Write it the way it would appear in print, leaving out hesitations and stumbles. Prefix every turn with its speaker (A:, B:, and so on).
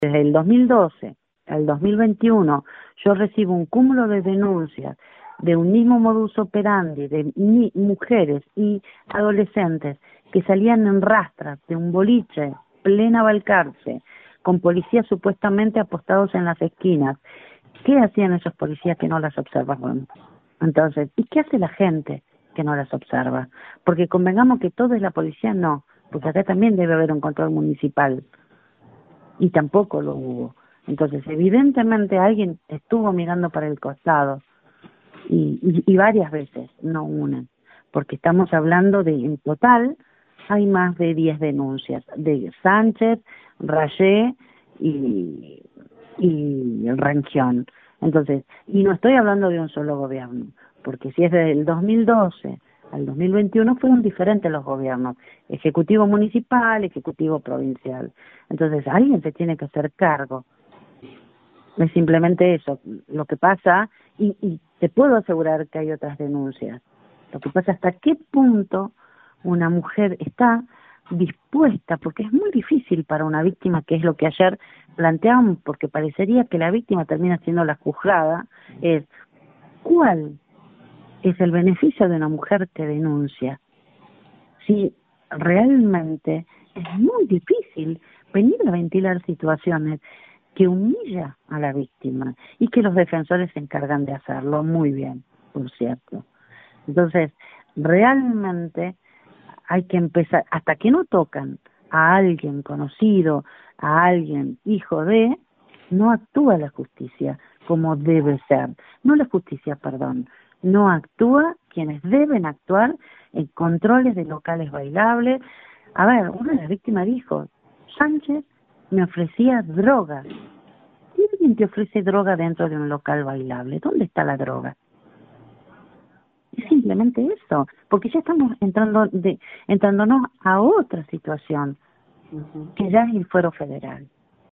A: Desde el 2012 al 2021 yo recibo un cúmulo de denuncias de un mismo modus operandi de mujeres y adolescentes que salían en rastras de un boliche plena Balcarce con policías supuestamente apostados en las esquinas. ¿Qué hacían esos policías que no las observaban? Entonces, ¿y qué hace la gente que no las observa? Porque convengamos que todo es la policía, no, porque acá también debe haber un control municipal y tampoco lo hubo. Entonces, evidentemente alguien estuvo mirando para el costado y varias veces, no una, porque estamos hablando de, en total, hay más de 10 denuncias de Sánchez, Rayé y Rangión. Entonces, y no estoy hablando de un solo gobierno, porque si es desde el 2012 al 2021 fueron diferentes los gobiernos, ejecutivo municipal, ejecutivo provincial. Entonces, alguien se tiene que hacer cargo. Es simplemente eso, lo que pasa, y te puedo asegurar que hay otras denuncias. Lo que pasa hasta qué punto una mujer está dispuesta, porque es muy difícil para una víctima, que es lo que ayer planteamos, porque parecería que la víctima termina siendo la juzgada, es ¿cuál es el beneficio de una mujer que denuncia? Si realmente es muy difícil venir a ventilar situaciones que humilla a la víctima y que los defensores se encargan de hacerlo muy bien, por cierto. Entonces, realmente hay que empezar, hasta que no tocan a alguien conocido, a alguien hijo de, no actúa la justicia como debe ser. No la justicia, perdón, no actúa quienes deben actuar en controles de locales bailables. A ver, una de las víctimas dijo, Sánchez me ofrecía droga. ¿Y alguien te ofrece droga dentro de un local bailable? ¿Dónde está la droga? Es simplemente eso, porque ya estamos entrándonos a otra situación, que ya es el fuero federal.